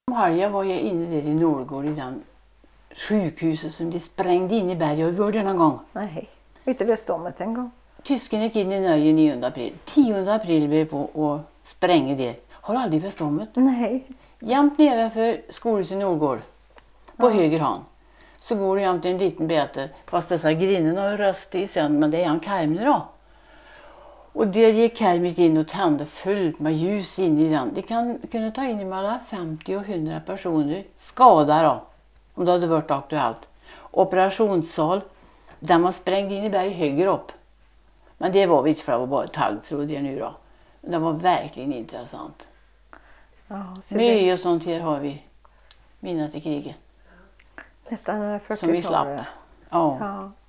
Jag var jag inne där i Norrgård i den sjukhuset som de sprängde in i berget. Var det någon gång? Nej, inte visst om det en gång. Tysken gick in i Norge 9 april. 10 april blev på att spränga det. Har du aldrig visst om det? Nej. Jämt nedanför skolhuset i Norrgård. På höger hand. Så går det jämt en liten bete. Fast dessa grinnen har röst i sen. Men det är en karm då. Och det gick karmit in och tände fullt med ljus in i den. Det kunde ta in mellan 50 och 100 personer. Skadade då. Om det hade varit aktuellt. Operationssal. Där man sprängde in i berg högre upp. Men det var vi inte för det var bara taggtråd det nu då. Men det var verkligen intressant. Ja, Mycket och sånt här har vi. Minnen till kriget. Detta är 40-talet. Som vi slapp. Ja. Ja.